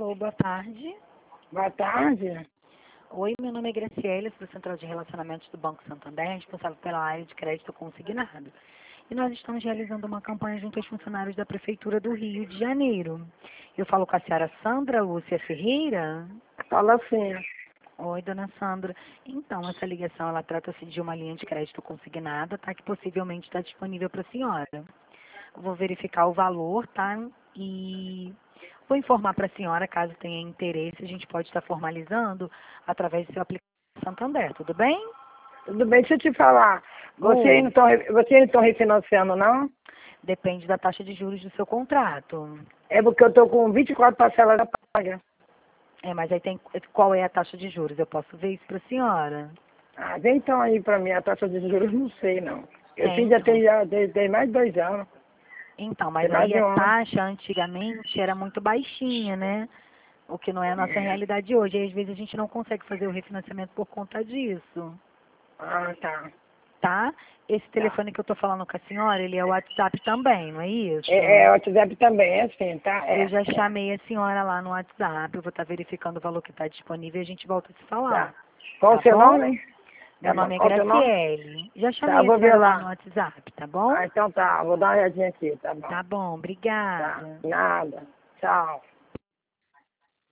Alô, boa tarde. Boa tarde. Oi, meu nome é Graciela, sou da Central de Relacionamentos do Banco Santander, responsável pela área de crédito consignado. E nós estamos realizando uma campanha junto aos funcionários da Prefeitura do Rio de Janeiro. Eu falo com a senhora Sandra Lúcia Ferreira. Fala assim. Oi, dona Sandra. Então, essa ligação, ela trata-se de uma linha de crédito consignada, tá? Que possivelmente está disponível para a senhora. Vou verificar o valor, tá? E vou informar para a senhora, caso tenha interesse, a gente pode estar formalizando através do seu aplicativo Santander, tudo bem? Tudo bem, deixa eu te falar. Vocês não estão refinanciando, não? Depende da taxa de juros do seu contrato. É porque eu estou com 24 parcelas a pagar. Mas aí tem qual é a taxa de juros? Eu posso ver isso para a senhora? Ah, vem então aí para mim, a taxa de juros, não sei, não. Eu fiz Então. já tem mais de 2 anos. Então, Tem mas mais aí de a um ano. taxa antigamente era muito baixinha, né? O que não é a nossa realidade hoje. E às vezes a gente não consegue fazer o refinanciamento por conta disso. Ah, tá. Tá? Esse Tá. telefone que eu tô falando com a senhora, ele é o WhatsApp também, não é isso? O WhatsApp também, é assim, tá? Eu já chamei a senhora lá no WhatsApp, eu vou estar verificando o valor que está disponível e a gente volta a se falar. Tá. Qual Tá o seu bom? nome? Meu nome é Qual o seu nome? Graciele. Já Tá, eu chamei a vou ver senhora lá no lá. WhatsApp, tá bom? Ah, então tá, vou dar uma olhadinha aqui, tá bom. Tá bom, Tá, obrigada. nada. Tchau.